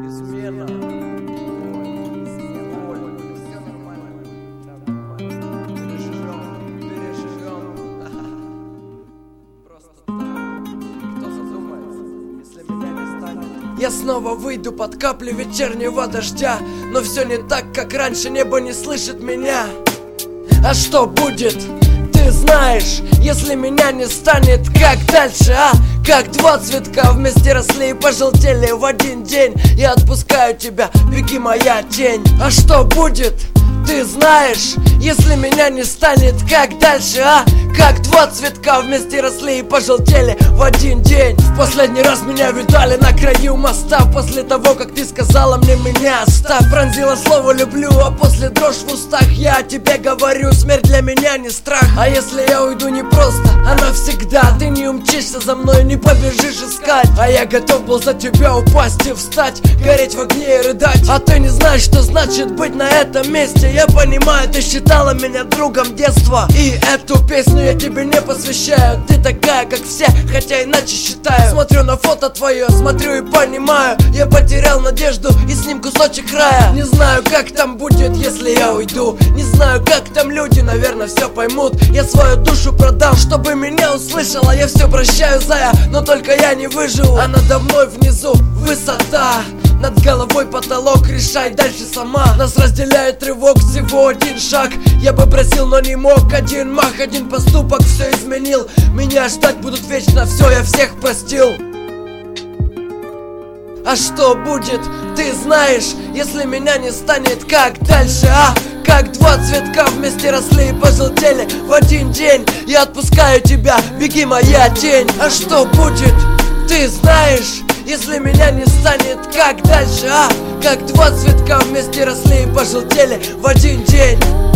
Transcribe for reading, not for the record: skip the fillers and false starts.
Измена. Все нормально. Переживем. Просто так. Кто задумается, если меня не станет? Я снова выйду под капли вечернего дождя, но все не так, как раньше, небо не слышит меня. А что будет? Ты знаешь, если меня не станет, как дальше, а? Как два цветка вместе росли и пожелтели в один день. Я отпускаю тебя, беги, моя тень. А что будет? Ты знаешь, если меня не станет, как дальше, а? Как два цветка вместе росли и пожелтели в один день. В последний раз меня видали на краю моста, после того, как ты сказала мне меня оставь. Пронзила слово люблю, а после дрожь в устах. Я о тебе говорю, смерть для меня не страх. А если я уйду не просто, а навсегда, ты не умчишься за мной, не побежишь искать. А я готов был за тебя упасть и встать, гореть в огне и рыдать. А ты не знаешь, что значит быть на этом месте. Я понимаю, ты считала меня другом детства, и эту песню я тебе не посвящаю. Ты такая, как все, хотя иначе считаю. Смотрю на фото твое, смотрю и понимаю, я потерял надежду и с ним кусочек рая. Не знаю, как там будет, если я уйду. Не знаю, как там люди, наверное, все поймут. Я свою душу продал, чтобы меня услышала. Я все прощаю, зая, но только я не выживу. А надо мной внизу высота, над головой потолок, решай дальше сама. Нас разделяет рывок, всего один шаг. Я бы просил, но не мог. Один мах, один поступок все изменил. Меня ждать будут вечно, все, я всех простил. А что будет, ты знаешь, если меня не станет, как дальше, а? Как два цветка вместе росли и пожелтели в один день. Я отпускаю тебя, беги, моя тень. А что будет, ты знаешь, если меня не станет, как дальше, а? Как два цветка вместе росли и пожелтели в один день.